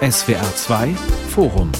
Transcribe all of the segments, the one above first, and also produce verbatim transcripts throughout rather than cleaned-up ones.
S W R zwei Forum.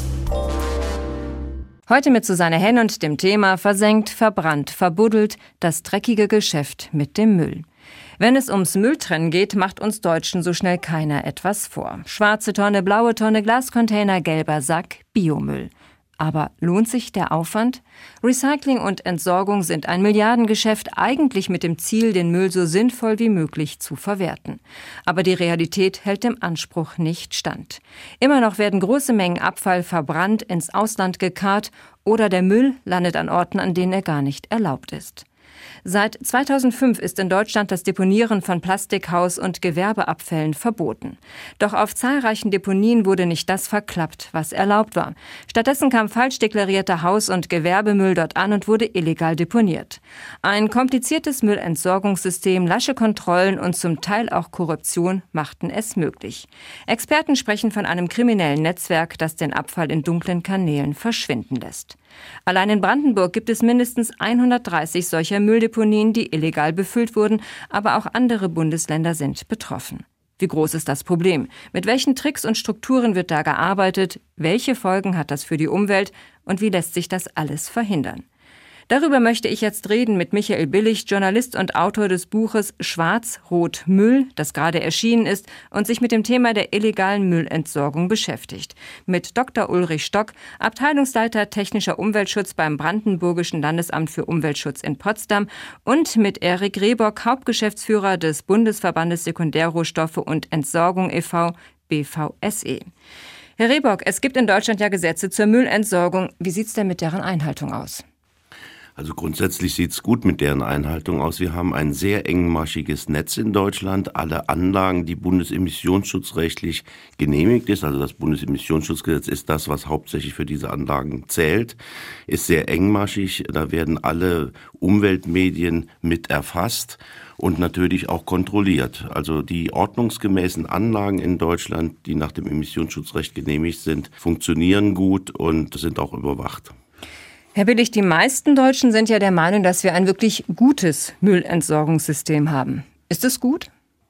Heute mit Susanne Henn und dem Thema Versenkt, verbrannt, verbuddelt, das dreckige Geschäft mit dem Müll. Wenn es ums Mülltrennen geht, macht uns Deutschen so schnell keiner etwas vor. Schwarze Tonne, blaue Tonne, Glascontainer, gelber Sack, Biomüll. Aber lohnt sich der Aufwand? Recycling und Entsorgung sind ein Milliardengeschäft, eigentlich mit dem Ziel, den Müll so sinnvoll wie möglich zu verwerten. Aber die Realität hält dem Anspruch nicht stand. Immer noch werden große Mengen Abfall verbrannt, ins Ausland gekarrt oder der Müll landet an Orten, an denen er gar nicht erlaubt ist. Seit zweitausendfünf ist in Deutschland das Deponieren von Plastik-, Haus- und Gewerbeabfällen verboten. Doch auf zahlreichen Deponien wurde nicht das verklappt, was erlaubt war. Stattdessen kam falsch deklarierter Haus- und Gewerbemüll dort an und wurde illegal deponiert. Ein kompliziertes Müllentsorgungssystem, lasche Kontrollen und zum Teil auch Korruption machten es möglich. Experten sprechen von einem kriminellen Netzwerk, das den Abfall in dunklen Kanälen verschwinden lässt. Allein in Brandenburg gibt es mindestens hundertdreißig solcher Mülldeponien, die illegal befüllt wurden, aber auch andere Bundesländer sind betroffen. Wie groß ist das Problem? Mit welchen Tricks und Strukturen wird da gearbeitet? Welche Folgen hat das für die Umwelt? Und wie lässt sich das alles verhindern? Darüber möchte ich jetzt reden mit Michael Billig, Journalist und Autor des Buches Schwarz-Rot-Müll, das gerade erschienen ist und sich mit dem Thema der illegalen Müllentsorgung beschäftigt. Mit Doktor Ulrich Stock, Abteilungsleiter Technischer Umweltschutz beim Brandenburgischen Landesamt für Umweltschutz in Potsdam und mit Erik Rehbock, Hauptgeschäftsführer des Bundesverbandes Sekundärrohstoffe und Entsorgung e V, B V S E. Herr Rehbock, es gibt in Deutschland ja Gesetze zur Müllentsorgung. Wie sieht's denn mit deren Einhaltung aus? Also grundsätzlich sieht's gut mit deren Einhaltung aus. Wir haben ein sehr engmaschiges Netz in Deutschland. Alle Anlagen, die bundesemissionsschutzrechtlich genehmigt ist, also das Bundesemissionsschutzgesetz ist das, was hauptsächlich für diese Anlagen zählt, ist sehr engmaschig. Da werden alle Umweltmedien mit erfasst und natürlich auch kontrolliert. Also die ordnungsgemäßen Anlagen in Deutschland, die nach dem Emissionsschutzrecht genehmigt sind, funktionieren gut und sind auch überwacht. Herr Billig, die meisten Deutschen sind ja der Meinung, dass wir ein wirklich gutes Müllentsorgungssystem haben. Ist es gut?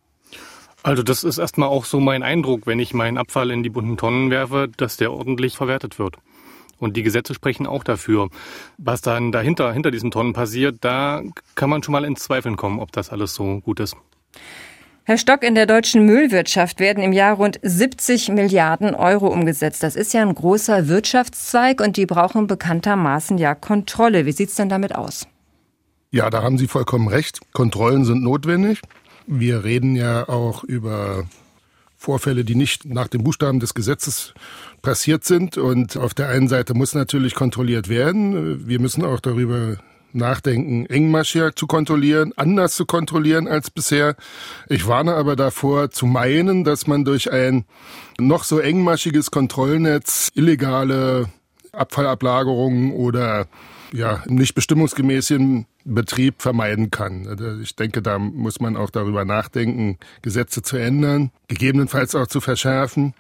Also das ist erstmal auch so mein Eindruck, wenn ich meinen Abfall in die bunten Tonnen werfe, dass der ordentlich verwertet wird. Und die Gesetze sprechen auch dafür. Was dann dahinter, hinter diesen Tonnen passiert, da kann man schon mal ins Zweifeln kommen, ob das alles so gut ist. Herr Stock, in der deutschen Müllwirtschaft werden im Jahr rund siebzig Milliarden Euro umgesetzt. Das ist ja ein großer Wirtschaftszweig und die brauchen bekanntermaßen ja Kontrolle. Wie sieht's denn damit aus? Ja, da haben Sie vollkommen recht. Kontrollen sind notwendig. Wir reden ja auch über Vorfälle, die nicht nach dem Buchstaben des Gesetzes passiert sind. Und auf der einen Seite muss natürlich kontrolliert werden. Wir müssen auch darüber nachdenken, engmaschiger zu kontrollieren, anders zu kontrollieren als bisher. Ich warne aber davor, zu meinen, dass man durch ein noch so engmaschiges Kontrollnetz illegale Abfallablagerungen oder ja, nicht bestimmungsgemäßen Betrieb vermeiden kann. Ich denke, da muss man auch darüber nachdenken, Gesetze zu ändern, gegebenenfalls auch zu verschärfen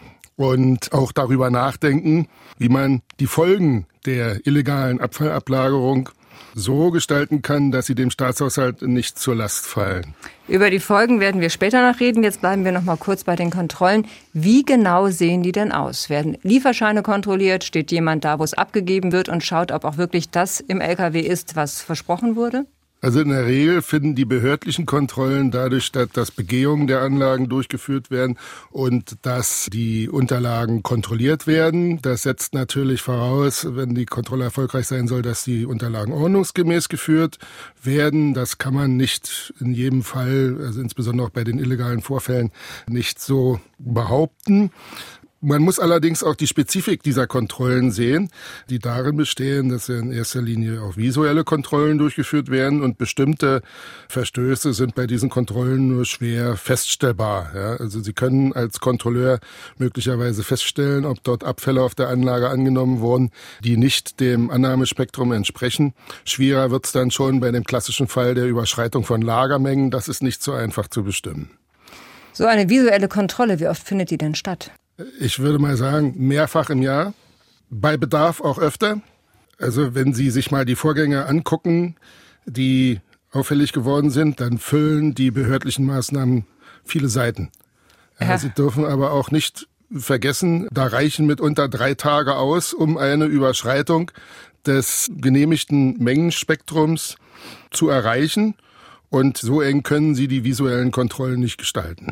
und auch darüber nachdenken, wie man die Folgen der illegalen Abfallablagerung so gestalten kann, dass sie dem Staatshaushalt nicht zur Last fallen. Über die Folgen werden wir später noch reden. Jetzt bleiben wir noch mal kurz bei den Kontrollen. Wie genau sehen die denn aus? Werden Lieferscheine kontrolliert? Steht jemand da, wo es abgegeben wird und schaut, ob auch wirklich das im L K W ist, was versprochen wurde? Also in der Regel finden die behördlichen Kontrollen dadurch statt, dass Begehungen der Anlagen durchgeführt werden und dass die Unterlagen kontrolliert werden. Das setzt natürlich voraus, wenn die Kontrolle erfolgreich sein soll, dass die Unterlagen ordnungsgemäß geführt werden. Das kann man nicht in jedem Fall, also insbesondere auch bei den illegalen Vorfällen, nicht so behaupten. Man muss allerdings auch die Spezifik dieser Kontrollen sehen, die darin bestehen, dass in erster Linie auch visuelle Kontrollen durchgeführt werden und bestimmte Verstöße sind bei diesen Kontrollen nur schwer feststellbar. Ja, also Sie können als Kontrolleur möglicherweise feststellen, ob dort Abfälle auf der Anlage angenommen wurden, die nicht dem Annahmespektrum entsprechen. Schwieriger wird es dann schon bei dem klassischen Fall der Überschreitung von Lagermengen. Das ist nicht so einfach zu bestimmen. So eine visuelle Kontrolle, wie oft findet die denn statt? Ich würde mal sagen, mehrfach im Jahr, bei Bedarf auch öfter. Also wenn Sie sich mal die Vorgänge angucken, die auffällig geworden sind, dann füllen die behördlichen Maßnahmen viele Seiten. Ja, ja. Sie dürfen aber auch nicht vergessen, da reichen mitunter drei Tage aus, um eine Überschreitung des genehmigten Mengenspektrums zu erreichen. Und so eng können sie die visuellen Kontrollen nicht gestalten.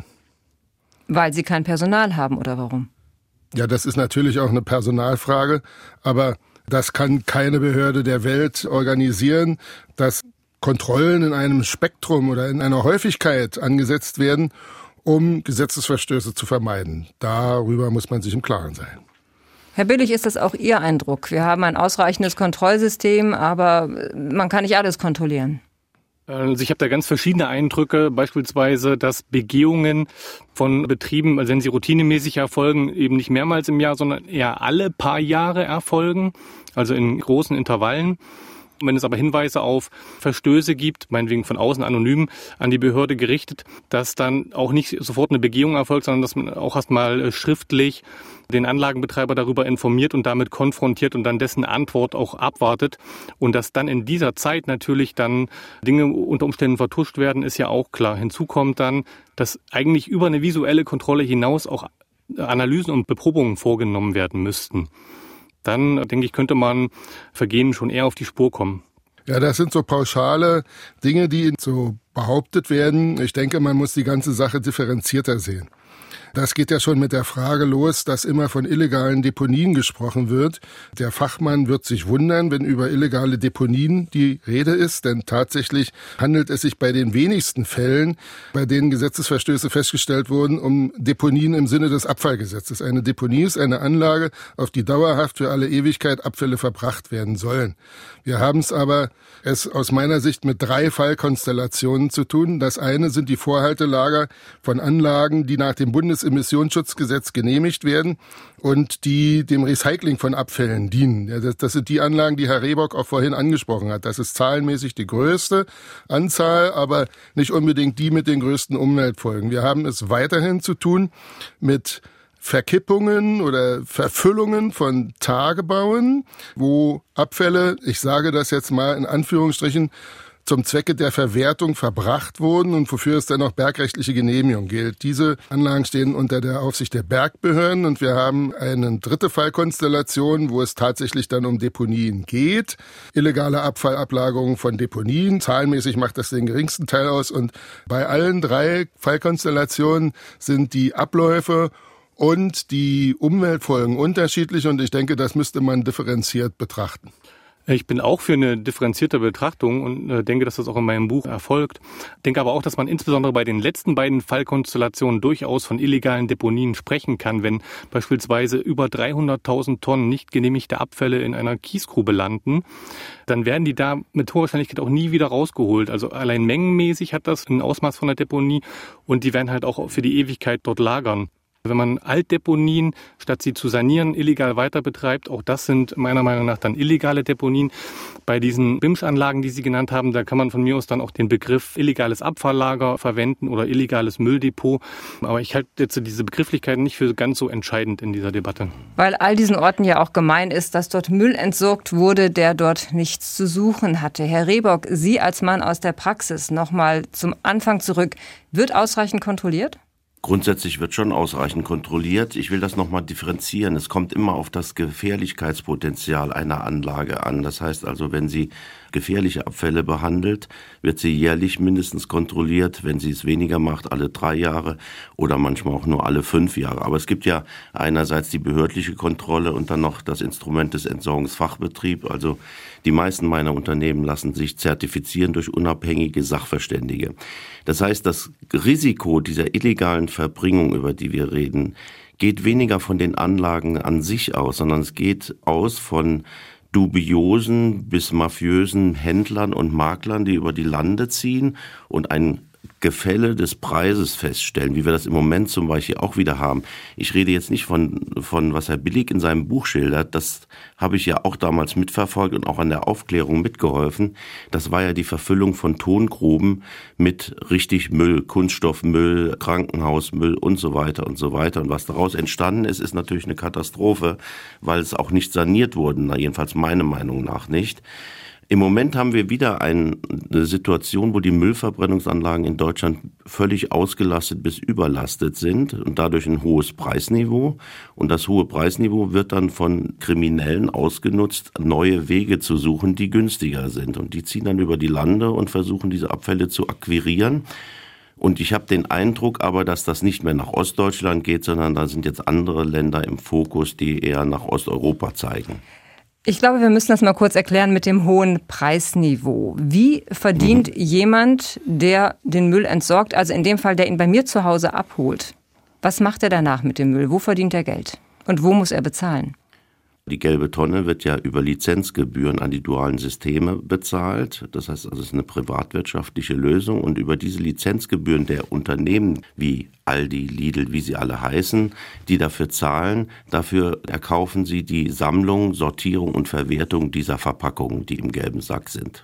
Weil sie kein Personal haben, oder warum? Ja, das ist natürlich auch eine Personalfrage, aber das kann keine Behörde der Welt organisieren, dass Kontrollen in einem Spektrum oder in einer Häufigkeit angesetzt werden, um Gesetzesverstöße zu vermeiden. Darüber muss man sich im Klaren sein. Herr Billig, ist das auch Ihr Eindruck? Wir haben ein ausreichendes Kontrollsystem, aber man kann nicht alles kontrollieren. Also ich habe da ganz verschiedene Eindrücke, beispielsweise, dass Begehungen von Betrieben, also wenn sie routinemäßig erfolgen, eben nicht mehrmals im Jahr, sondern eher alle paar Jahre erfolgen, also in großen Intervallen. Wenn es aber Hinweise auf Verstöße gibt, meinetwegen von außen anonym an die Behörde gerichtet, dass dann auch nicht sofort eine Begehung erfolgt, sondern dass man auch erstmal schriftlich den Anlagenbetreiber darüber informiert und damit konfrontiert und dann dessen Antwort auch abwartet. Und dass dann in dieser Zeit natürlich dann Dinge unter Umständen vertuscht werden, ist ja auch klar. Hinzu kommt dann, dass eigentlich über eine visuelle Kontrolle hinaus auch Analysen und Beprobungen vorgenommen werden müssten. Dann, denke ich, könnte man Vergehen schon eher auf die Spur kommen. Ja, das sind so pauschale Dinge, die so behauptet werden. Ich denke, man muss die ganze Sache differenzierter sehen. Das geht ja schon mit der Frage los, dass immer von illegalen Deponien gesprochen wird. Der Fachmann wird sich wundern, wenn über illegale Deponien die Rede ist, denn tatsächlich handelt es sich bei den wenigsten Fällen, bei denen Gesetzesverstöße festgestellt wurden, um Deponien im Sinne des Abfallgesetzes. Eine Deponie ist eine Anlage, auf die dauerhaft für alle Ewigkeit Abfälle verbracht werden sollen. Wir haben es aber es aus meiner Sicht mit drei Fallkonstellationen zu tun. Das eine sind die Vorhaltelager von Anlagen, die nach dem Bundesemissionsschutzgesetz genehmigt werden und die dem Recycling von Abfällen dienen. Ja, das, das sind die Anlagen, die Herr Rehbock auch vorhin angesprochen hat. Das ist zahlenmäßig die größte Anzahl, aber nicht unbedingt die mit den größten Umweltfolgen. Wir haben es weiterhin zu tun mit Verkippungen oder Verfüllungen von Tagebauen, wo Abfälle, ich sage das jetzt mal in Anführungsstrichen, zum Zwecke der Verwertung verbracht wurden und wofür es dann noch bergrechtliche Genehmigung gilt. Diese Anlagen stehen unter der Aufsicht der Bergbehörden und wir haben eine dritte Fallkonstellation, wo es tatsächlich dann um Deponien geht. Illegale Abfallablagerungen von Deponien. Zahlenmäßig macht das den geringsten Teil aus und bei allen drei Fallkonstellationen sind die Abläufe und die Umweltfolgen unterschiedlich und ich denke, das müsste man differenziert betrachten. Ich bin auch für eine differenzierte Betrachtung und denke, dass das auch in meinem Buch erfolgt. Denke aber auch, dass man insbesondere bei den letzten beiden Fallkonstellationen durchaus von illegalen Deponien sprechen kann, wenn beispielsweise über dreihunderttausend Tonnen nicht genehmigte Abfälle in einer Kiesgrube landen. Dann werden die da mit hoher Wahrscheinlichkeit auch nie wieder rausgeholt. Also allein mengenmäßig hat das ein Ausmaß von der Deponie und die werden halt auch für die Ewigkeit dort lagern. Wenn man Altdeponien, statt sie zu sanieren, illegal weiter betreibt, auch das sind meiner Meinung nach dann illegale Deponien. Bei diesen B I M S-Anlagen, die Sie genannt haben, da kann man von mir aus dann auch den Begriff illegales Abfalllager verwenden oder illegales Mülldepot. Aber ich halte jetzt diese Begrifflichkeiten nicht für ganz so entscheidend in dieser Debatte. Weil all diesen Orten ja auch gemein ist, dass dort Müll entsorgt wurde, der dort nichts zu suchen hatte. Herr Rehbock, Sie als Mann aus der Praxis, nochmal zum Anfang zurück. Wird ausreichend kontrolliert? Grundsätzlich wird schon ausreichend kontrolliert. Ich will das nochmal differenzieren. Es kommt immer auf das Gefährlichkeitspotenzial einer Anlage an. Das heißt also, wenn sie gefährliche Abfälle behandelt, wird sie jährlich mindestens kontrolliert. Wenn sie es weniger macht, alle drei Jahre oder manchmal auch nur alle fünf Jahre. Aber es gibt ja einerseits die behördliche Kontrolle und dann noch das Instrument des Entsorgungsfachbetriebs. Also die meisten meiner Unternehmen lassen sich zertifizieren durch unabhängige Sachverständige. Das heißt, das Risiko dieser illegalen Verbringung, über die wir reden, geht weniger von den Anlagen an sich aus, sondern es geht aus von dubiosen bis mafiösen Händlern und Maklern, die über die Lande ziehen und ein Gefälle des Preises feststellen, wie wir das im Moment zum Beispiel auch wieder haben. Ich rede jetzt nicht von, von was Herr Billig in seinem Buch schildert, das habe ich ja auch damals mitverfolgt und auch an der Aufklärung mitgeholfen. Das war ja die Verfüllung von Tongruben mit richtig Müll, Kunststoffmüll, Krankenhausmüll und so weiter und so weiter. Und was daraus entstanden ist, ist natürlich eine Katastrophe, weil es auch nicht saniert wurde, jedenfalls meiner Meinung nach nicht. Im Moment haben wir wieder eine Situation, wo die Müllverbrennungsanlagen in Deutschland völlig ausgelastet bis überlastet sind und dadurch ein hohes Preisniveau. Und das hohe Preisniveau wird dann von Kriminellen ausgenutzt, neue Wege zu suchen, die günstiger sind. Und die ziehen dann über die Lande und versuchen, diese Abfälle zu akquirieren. Und ich habe den Eindruck aber, dass das nicht mehr nach Ostdeutschland geht, sondern da sind jetzt andere Länder im Fokus, die eher nach Osteuropa zeigen. Ich glaube, wir müssen das mal kurz erklären mit dem hohen Preisniveau. Wie verdient mhm. jemand, der den Müll entsorgt, also in dem Fall, der ihn bei mir zu Hause abholt? Was macht er danach mit dem Müll? Wo verdient er Geld? Und wo muss er bezahlen? Die gelbe Tonne wird ja über Lizenzgebühren an die dualen Systeme bezahlt. Das heißt, also es ist eine privatwirtschaftliche Lösung. Und über diese Lizenzgebühren der Unternehmen wie Aldi, Lidl, wie sie alle heißen, die dafür zahlen, dafür erkaufen sie die Sammlung, Sortierung und Verwertung dieser Verpackungen, die im gelben Sack sind.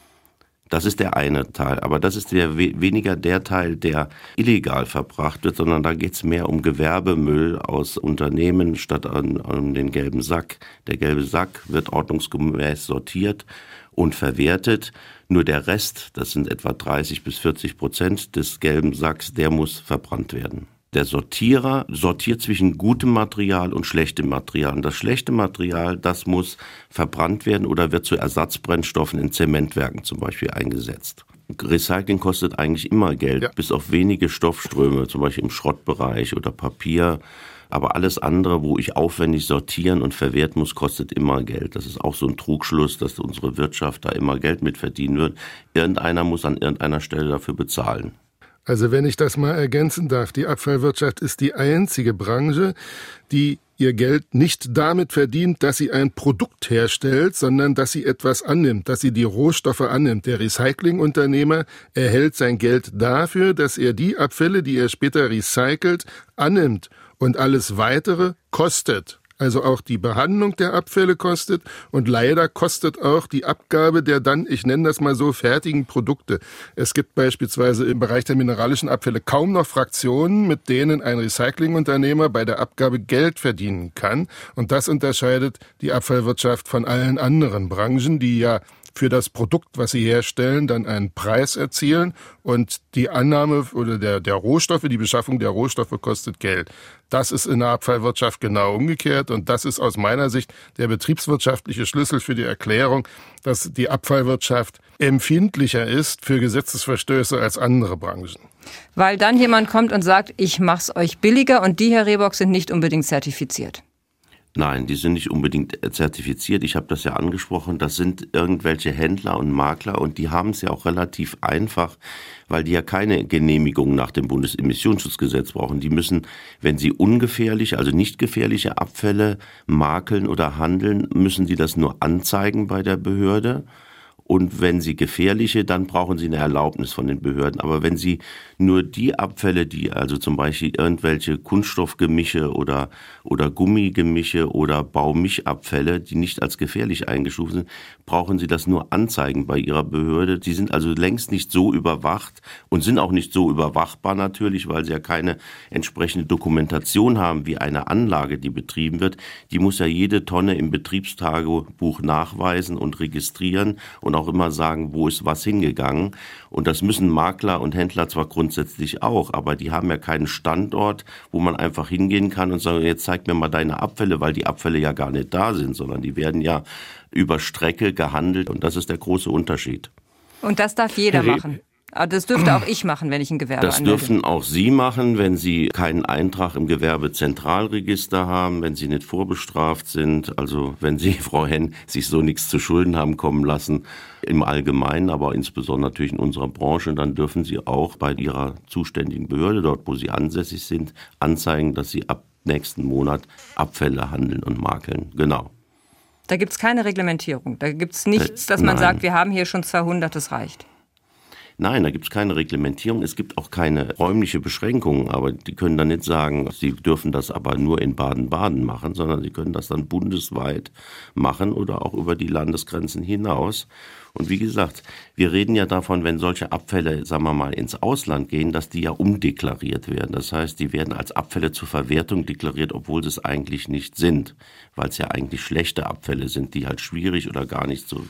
Das ist der eine Teil, aber das ist der, weniger der Teil, der illegal verbracht wird, sondern da geht es mehr um Gewerbemüll aus Unternehmen statt an, an den gelben Sack. Der gelbe Sack wird ordnungsgemäß sortiert und verwertet. Nur der Rest, das sind etwa dreißig bis vierzig Prozent des gelben Sacks, der muss verbrannt werden. Der Sortierer sortiert zwischen gutem Material und schlechtem Material. Und das schlechte Material, das muss verbrannt werden oder wird zu Ersatzbrennstoffen in Zementwerken zum Beispiel eingesetzt. Recycling kostet eigentlich immer Geld, ja. bis auf wenige Stoffströme, zum Beispiel im Schrottbereich oder Papier. Aber alles andere, wo ich aufwendig sortieren und verwerten muss, kostet immer Geld. Das ist auch so ein Trugschluss, dass unsere Wirtschaft da immer Geld mit verdienen wird. Irgendeiner muss an irgendeiner Stelle dafür bezahlen. Also wenn ich das mal ergänzen darf, die Abfallwirtschaft ist die einzige Branche, die ihr Geld nicht damit verdient, dass sie ein Produkt herstellt, sondern dass sie etwas annimmt, dass sie die Rohstoffe annimmt. Der Recyclingunternehmer erhält sein Geld dafür, dass er die Abfälle, die er später recycelt, annimmt und alles Weitere kostet. Also auch die Behandlung der Abfälle kostet und leider kostet auch die Abgabe der dann, ich nenne das mal so, fertigen Produkte. Es gibt beispielsweise im Bereich der mineralischen Abfälle kaum noch Fraktionen, mit denen ein Recyclingunternehmer bei der Abgabe Geld verdienen kann. Und das unterscheidet die Abfallwirtschaft von allen anderen Branchen, die ja für das Produkt, was sie herstellen, dann einen Preis erzielen und die Annahme oder der, der Rohstoffe, die Beschaffung der Rohstoffe kostet Geld. Das ist in der Abfallwirtschaft genau umgekehrt und das ist aus meiner Sicht der betriebswirtschaftliche Schlüssel für die Erklärung, dass die Abfallwirtschaft empfindlicher ist für Gesetzesverstöße als andere Branchen. Weil dann jemand kommt und sagt, ich mach's euch billiger und die, Herr Rehbock, sind nicht unbedingt zertifiziert. Nein, die sind nicht unbedingt zertifiziert. Ich habe das ja angesprochen. Das sind irgendwelche Händler und Makler und die haben es ja auch relativ einfach, weil die ja keine Genehmigung nach dem Bundesemissionsschutzgesetz brauchen. Die müssen, wenn sie ungefährliche, also nicht gefährliche Abfälle makeln oder handeln, müssen die das nur anzeigen bei der Behörde. Und wenn sie gefährliche, dann brauchen sie eine Erlaubnis von den Behörden. Aber wenn sie nur die Abfälle, die also zum Beispiel irgendwelche Kunststoffgemische oder, oder Gummigemische oder Baumilchabfälle, die nicht als gefährlich eingestuft sind, brauchen sie das nur anzeigen bei ihrer Behörde. Die sind also längst nicht so überwacht und sind auch nicht so überwachbar natürlich, weil sie ja keine entsprechende Dokumentation haben wie eine Anlage, die betrieben wird. Die muss ja jede Tonne im Betriebstagebuch nachweisen und registrieren und auch immer sagen, wo ist was hingegangen. Und das müssen Makler und Händler zwar grundsätzlich auch, aber die haben ja keinen Standort, wo man einfach hingehen kann und sagen, jetzt zeig mir mal deine Abfälle, weil die Abfälle ja gar nicht da sind, sondern die werden ja über Strecke gehandelt und das ist der große Unterschied. Und das darf jeder machen? Aber das dürfte auch ich machen, wenn ich ein Gewerbe Das anmelde. dürfen auch Sie machen, wenn Sie keinen Eintrag im Gewerbezentralregister haben, wenn Sie nicht vorbestraft sind. Also wenn Sie, Frau Henn, sich so nichts zu Schulden haben kommen lassen, im Allgemeinen, aber insbesondere natürlich in unserer Branche, dann dürfen Sie auch bei Ihrer zuständigen Behörde, dort wo Sie ansässig sind, anzeigen, dass Sie ab nächsten Monat Abfälle handeln und makeln. Genau. Da gibt es keine Reglementierung. Da gibt es nichts, dass man Nein. sagt, wir haben hier schon zweihundert, das reicht. Nein, da gibt es keine Reglementierung. Es gibt auch keine räumliche Beschränkungen. Aber die können dann nicht sagen, sie dürfen das aber nur in Baden-Baden machen, sondern sie können das dann bundesweit machen oder auch über die Landesgrenzen hinaus. Und wie gesagt, wir reden ja davon, wenn solche Abfälle, sagen wir mal, ins Ausland gehen, dass die ja umdeklariert werden. Das heißt, die werden als Abfälle zur Verwertung deklariert, obwohl sie es eigentlich nicht sind, weil es ja eigentlich schlechte Abfälle sind, die halt schwierig oder gar nicht zu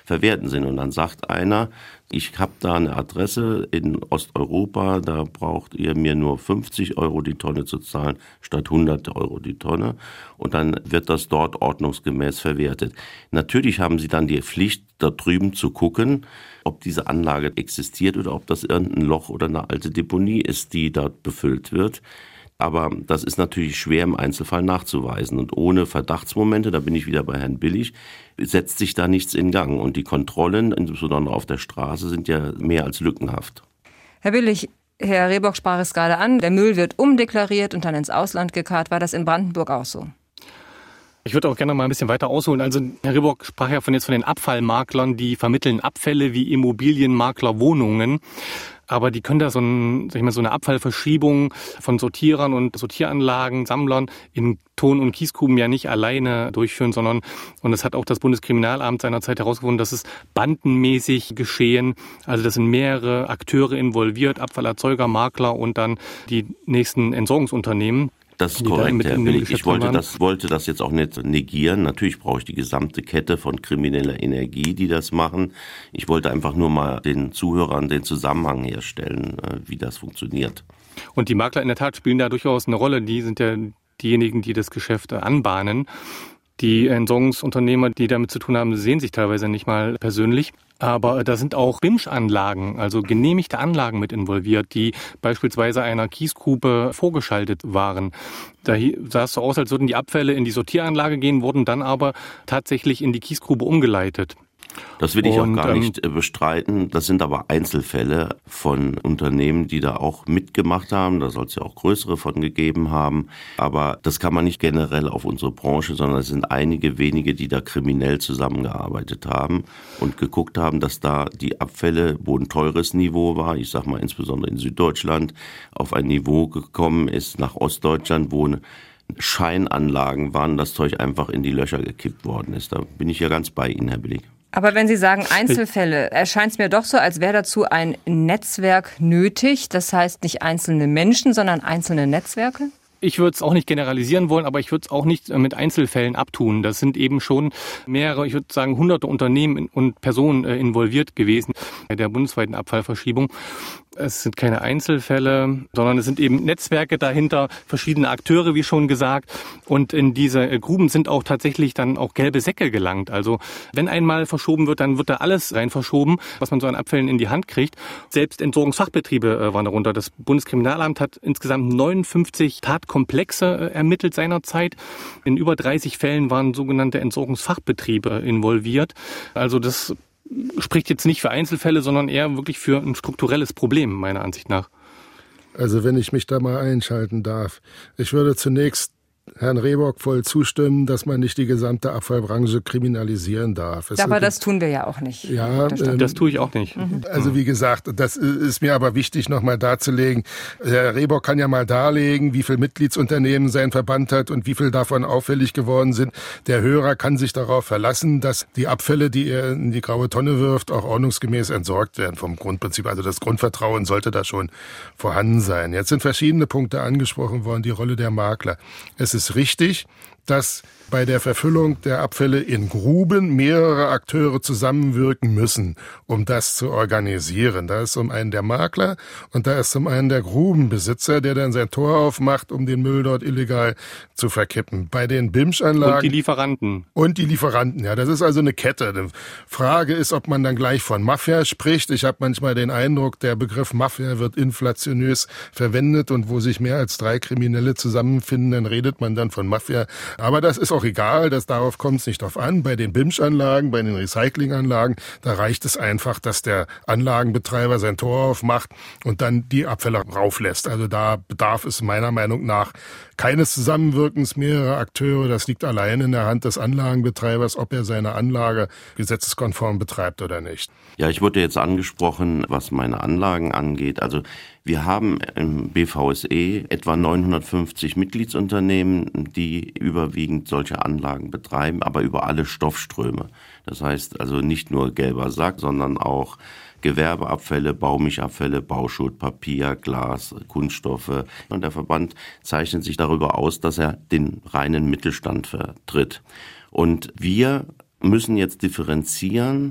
verwerten sind. Und dann sagt einer, ich habe da eine Adresse in Osteuropa, da braucht ihr mir nur fünfzig Euro die Tonne zu zahlen, statt hundert Euro die Tonne. Und dann wird das dort ordnungsgemäß verwertet. Natürlich haben sie dann die Pflicht, da drüben zu gucken, ob diese Anlage existiert oder ob das irgendein Loch oder eine alte Deponie ist, die dort befüllt wird. Aber das ist natürlich schwer im Einzelfall nachzuweisen. Und ohne Verdachtsmomente, da bin ich wieder bei Herrn Billig, setzt sich da nichts in Gang. Und die Kontrollen, insbesondere auf der Straße, sind ja mehr als lückenhaft. Herr Billig, Herr Rehbock sprach es gerade an, der Müll wird umdeklariert und dann ins Ausland gekarrt. War das in Brandenburg auch so? Ich würde auch gerne noch mal ein bisschen weiter ausholen. Also Herr Rehbock sprach ja von jetzt von den Abfallmaklern, die vermitteln Abfälle wie Immobilienmakler Wohnungen. Aber die können da so, ein, sag ich mal, so eine Abfallverschiebung von Sortierern und Sortieranlagen, Sammlern in Ton- und Kiesgruben ja nicht alleine durchführen, sondern, und das hat auch das Bundeskriminalamt seinerzeit herausgefunden, dass es bandenmäßig geschehen. Also das sind mehrere Akteure involviert, Abfallerzeuger, Makler und dann die nächsten Entsorgungsunternehmen. Das ist korrekt, Herr Billig. Ich wollte das, wollte das jetzt auch nicht negieren. Natürlich brauche ich die gesamte Kette von krimineller Energie, die das machen. Ich wollte einfach nur mal den Zuhörern den Zusammenhang herstellen, wie das funktioniert. Und die Makler in der Tat spielen da durchaus eine Rolle. Die sind ja diejenigen, die das Geschäft anbahnen. Die Entsorgungsunternehmer, die damit zu tun haben, sehen sich teilweise nicht mal persönlich. Aber da sind auch B I M Sch-Anlagen, also genehmigte Anlagen mit involviert, die beispielsweise einer Kiesgrube vorgeschaltet waren. Da sah es so aus, als würden die Abfälle in die Sortieranlage gehen, wurden dann aber tatsächlich in die Kiesgrube umgeleitet. Das will ich Und, auch gar nicht ähm, bestreiten. Das sind aber Einzelfälle von Unternehmen, die da auch mitgemacht haben. Da soll es ja auch größere von gegeben haben. Aber das kann man nicht generell auf unsere Branche, sondern es sind einige wenige, die da kriminell zusammengearbeitet haben und geguckt haben, dass da die Abfälle, wo ein teures Niveau war, ich sag mal insbesondere in Süddeutschland, auf ein Niveau gekommen ist nach Ostdeutschland, wo eine Scheinanlagen waren, das Zeug einfach in die Löcher gekippt worden ist. Da bin ich ja ganz bei Ihnen, Herr Billig. Aber wenn Sie sagen Einzelfälle, erscheint es mir doch so, als wäre dazu ein Netzwerk nötig. Das heißt nicht einzelne Menschen, sondern einzelne Netzwerke? Ich würde es auch nicht generalisieren wollen, aber ich würde es auch nicht mit Einzelfällen abtun. Das sind eben schon mehrere, ich würde sagen, hunderte Unternehmen und Personen involviert gewesen bei der bundesweiten Abfallverschiebung. Es sind keine Einzelfälle, sondern es sind eben Netzwerke dahinter, verschiedene Akteure, wie schon gesagt. Und in diese Gruben sind auch tatsächlich dann auch gelbe Säcke gelangt. Also wenn einmal verschoben wird, dann wird da alles rein verschoben, was man so an Abfällen in die Hand kriegt. Selbst Entsorgungsfachbetriebe waren darunter. Das Bundeskriminalamt hat insgesamt neunundfünfzig Tatkomplexe ermittelt seinerzeit. In über dreißig Fällen waren sogenannte Entsorgungsfachbetriebe involviert. Also das spricht jetzt nicht für Einzelfälle, sondern eher wirklich für ein strukturelles Problem, meiner Ansicht nach. Also wenn ich mich da mal einschalten darf. Ich würde zunächst Herrn Rehbock voll zustimmen, dass man nicht die gesamte Abfallbranche kriminalisieren darf. Es aber das tun wir ja auch nicht. Ja, das, ähm, das tue ich auch nicht. Also wie gesagt, das ist mir aber wichtig, nochmal darzulegen. Herr Rehbock kann ja mal darlegen, wie viel Mitgliedsunternehmen sein Verband hat und wie viel davon auffällig geworden sind. Der Hörer kann sich darauf verlassen, dass die Abfälle, die er in die graue Tonne wirft, auch ordnungsgemäß entsorgt werden vom Grundprinzip. Also das Grundvertrauen sollte da schon vorhanden sein. Jetzt sind verschiedene Punkte angesprochen worden, die Rolle der Makler. Es ist richtig, dass bei der Verfüllung der Abfälle in Gruben mehrere Akteure zusammenwirken müssen, um das zu organisieren. Da ist zum einen der Makler und da ist zum einen der Grubenbesitzer, der dann sein Tor aufmacht, um den Müll dort illegal zu verkippen. Bei den B I M Sch-Anlagen... Und die Lieferanten. Und die Lieferanten, ja. Das ist also eine Kette. Die Frage ist, ob man dann gleich von Mafia spricht. Ich habe manchmal den Eindruck, der Begriff Mafia wird inflationös verwendet und wo sich mehr als drei Kriminelle zusammenfinden, dann redet man dann von Mafia. Aber das ist auch egal, das, darauf kommt es nicht drauf an. Bei den B I M Sch-Anlagen, bei den Recyclinganlagen, da reicht es einfach, dass der Anlagenbetreiber sein Tor aufmacht und dann die Abfälle rauflässt. Also da bedarf es meiner Meinung nach keines Zusammenwirkens mehrerer Akteure. Das liegt allein in der Hand des Anlagenbetreibers, ob er seine Anlage gesetzeskonform betreibt oder nicht. Ja, ich wurde jetzt angesprochen, was meine Anlagen angeht. Also wir haben im B V S E etwa neunhundertfünfzig Mitgliedsunternehmen, die überwiegend solche Anlagen betreiben, aber über alle Stoffströme. Das heißt also nicht nur gelber Sack, sondern auch Gewerbeabfälle, Baumischabfälle, Bauschutt, Papier, Glas, Kunststoffe. Und der Verband zeichnet sich darüber aus, dass er den reinen Mittelstand vertritt. Und wir müssen jetzt differenzieren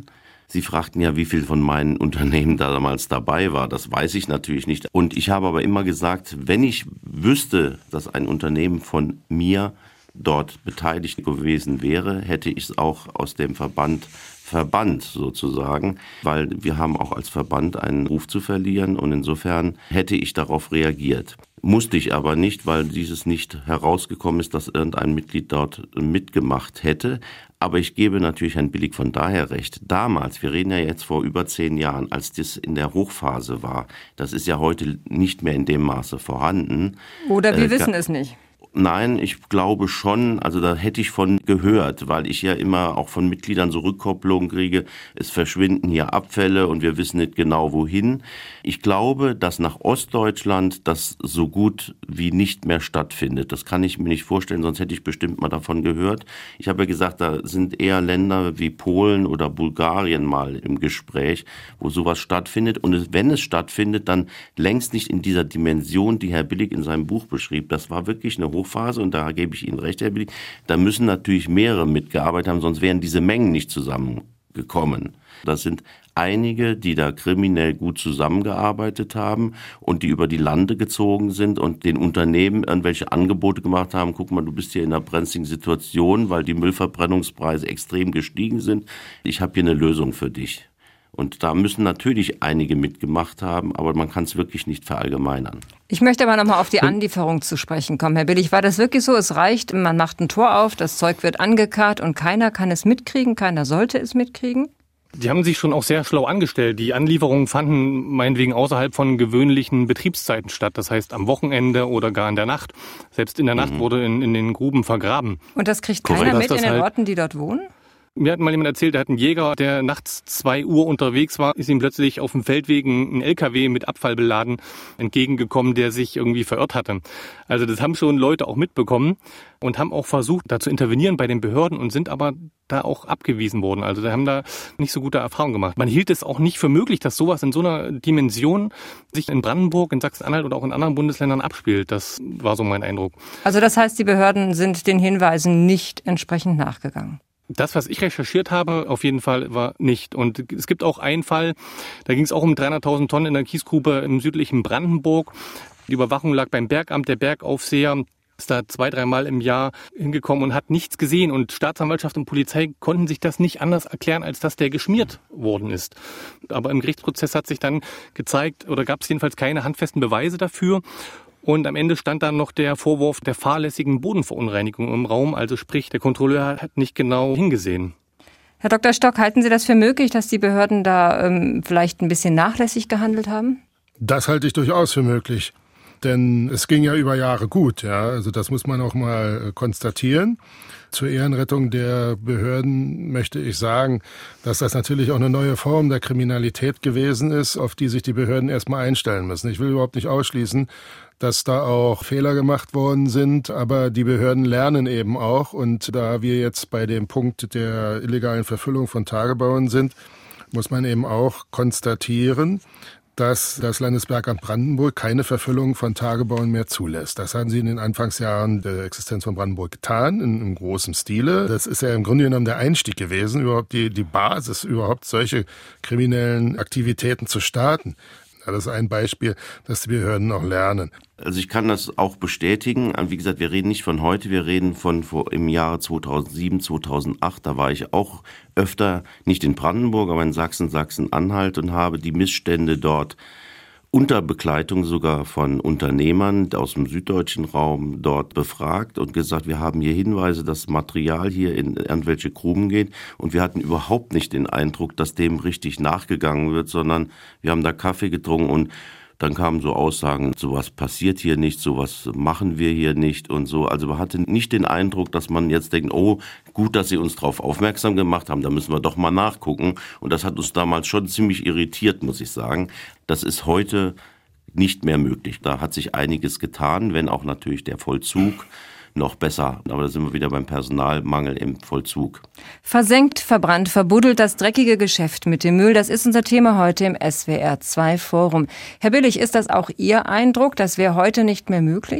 Sie fragten ja, wie viel von meinen Unternehmen damals dabei war. Das weiß ich natürlich nicht. Und ich habe aber immer gesagt, wenn ich wüsste, dass ein Unternehmen von mir dort beteiligt gewesen wäre, hätte ich es auch aus dem Verband verbannt sozusagen, weil wir haben auch als Verband einen Ruf zu verlieren und insofern hätte ich darauf reagiert. Musste ich aber nicht, weil dieses nicht herausgekommen ist, dass irgendein Mitglied dort mitgemacht hätte. Aber ich gebe natürlich Herrn Billig von daher recht. Damals, wir reden ja jetzt vor über zehn Jahren, als das in der Hochphase war, das ist ja heute nicht mehr in dem Maße vorhanden. Oder wir äh, wissen es nicht. Nein, ich glaube schon, also da hätte ich von gehört, weil ich ja immer auch von Mitgliedern so Rückkopplungen kriege, es verschwinden hier Abfälle und wir wissen nicht genau wohin. Ich glaube, dass nach Ostdeutschland das so gut wie nicht mehr stattfindet. Das kann ich mir nicht vorstellen, sonst hätte ich bestimmt mal davon gehört. Ich habe ja gesagt, da sind eher Länder wie Polen oder Bulgarien mal im Gespräch, wo sowas stattfindet. Und wenn es stattfindet, dann längst nicht in dieser Dimension, die Herr Billig in seinem Buch beschrieb. Das war wirklich eine Hochphase und da gebe ich Ihnen recht, Herr Billig, da müssen natürlich mehrere mitgearbeitet haben, sonst wären diese Mengen nicht zusammengekommen. Das sind einige, die da kriminell gut zusammengearbeitet haben und die über die Lande gezogen sind und den Unternehmen irgendwelche Angebote gemacht haben. Guck mal, du bist hier in einer brenzligen Situation, weil die Müllverbrennungspreise extrem gestiegen sind. Ich habe hier eine Lösung für dich. Und da müssen natürlich einige mitgemacht haben, aber man kann es wirklich nicht verallgemeinern. Ich möchte aber nochmal auf die Anlieferung zu sprechen kommen. Herr Billig, war das wirklich so? Es reicht, man macht ein Tor auf, das Zeug wird angekarrt und keiner kann es mitkriegen, keiner sollte es mitkriegen? Die haben sich schon auch sehr schlau angestellt. Die Anlieferungen fanden meinetwegen außerhalb von gewöhnlichen Betriebszeiten statt. Das heißt am Wochenende oder gar in der Nacht. Selbst in der Nacht mhm. wurde in, in den Gruben vergraben. Und das kriegt keiner mit in den halt Orten, die dort wohnen? Mir hat mal jemand erzählt, der hat einen Jäger, der nachts zwei Uhr unterwegs war, ist ihm plötzlich auf dem Feldweg ein L K W mit Abfall beladen entgegengekommen, der sich irgendwie verirrt hatte. Also das haben schon Leute auch mitbekommen und haben auch versucht, da zu intervenieren bei den Behörden und sind aber da auch abgewiesen worden. Also da haben da nicht so gute Erfahrungen gemacht. Man hielt es auch nicht für möglich, dass sowas in so einer Dimension sich in Brandenburg, in Sachsen-Anhalt oder auch in anderen Bundesländern abspielt. Das war so mein Eindruck. Also das heißt, die Behörden sind den Hinweisen nicht entsprechend nachgegangen? Das, was ich recherchiert habe, auf jeden Fall war nicht. Und es gibt auch einen Fall, da ging es auch um dreihunderttausend Tonnen in der Kiesgrube im südlichen Brandenburg. Die Überwachung lag beim Bergamt. Der Bergaufseher ist da zwei, dreimal im Jahr hingekommen und hat nichts gesehen. Und Staatsanwaltschaft und Polizei konnten sich das nicht anders erklären, als dass der geschmiert worden ist. Aber im Gerichtsprozess hat sich dann gezeigt, oder gab es jedenfalls keine handfesten Beweise dafür. Und am Ende stand dann noch der Vorwurf der fahrlässigen Bodenverunreinigung im Raum. Also sprich, der Kontrolleur hat nicht genau hingesehen. Herr Doktor Stock, halten Sie das für möglich, dass die Behörden da ähm, vielleicht ein bisschen nachlässig gehandelt haben? Das halte ich durchaus für möglich. Denn es ging ja über Jahre gut, ja. Also das muss man auch mal konstatieren. Zur Ehrenrettung der Behörden möchte ich sagen, dass das natürlich auch eine neue Form der Kriminalität gewesen ist, auf die sich die Behörden erstmal einstellen müssen. Ich will überhaupt nicht ausschließen, dass da auch Fehler gemacht worden sind, aber die Behörden lernen eben auch. Und da wir jetzt bei dem Punkt der illegalen Verfüllung von Tagebauen sind, muss man eben auch konstatieren, dass das Landesbergamt Brandenburg keine Verfüllung von Tagebauen mehr zulässt. Das haben sie in den Anfangsjahren der Existenz von Brandenburg getan, in, in großem Stile. Das ist ja im Grunde genommen der Einstieg gewesen, überhaupt die, die Basis, überhaupt solche kriminellen Aktivitäten zu starten. Das ist ein Beispiel, dass die Behörden auch lernen. Also ich kann das auch bestätigen. Wie gesagt, wir reden nicht von heute, wir reden von vor, im Jahre zweitausendsieben, zweitausendacht. Da war ich auch öfter, nicht in Brandenburg, aber in Sachsen, Sachsen-Anhalt und habe die Missstände dort unter Begleitung sogar von Unternehmern aus dem süddeutschen Raum dort befragt und gesagt, wir haben hier Hinweise, dass Material hier in irgendwelche Gruben geht und wir hatten überhaupt nicht den Eindruck, dass dem richtig nachgegangen wird, sondern wir haben da Kaffee getrunken und dann kamen so Aussagen, sowas passiert hier nicht, sowas machen wir hier nicht und so. Also man hatte nicht den Eindruck, dass man jetzt denkt, oh, gut, dass sie uns darauf aufmerksam gemacht haben, da müssen wir doch mal nachgucken. Und das hat uns damals schon ziemlich irritiert, muss ich sagen. Das ist heute nicht mehr möglich. Da hat sich einiges getan, wenn auch natürlich der Vollzug noch besser. Aber da sind wir wieder beim Personalmangel im Vollzug. Versenkt, verbrannt, verbuddelt das dreckige Geschäft mit dem Müll. Das ist unser Thema heute im S W R zwei Forum. Herr Billig, ist das auch Ihr Eindruck? Das wäre heute nicht mehr möglich?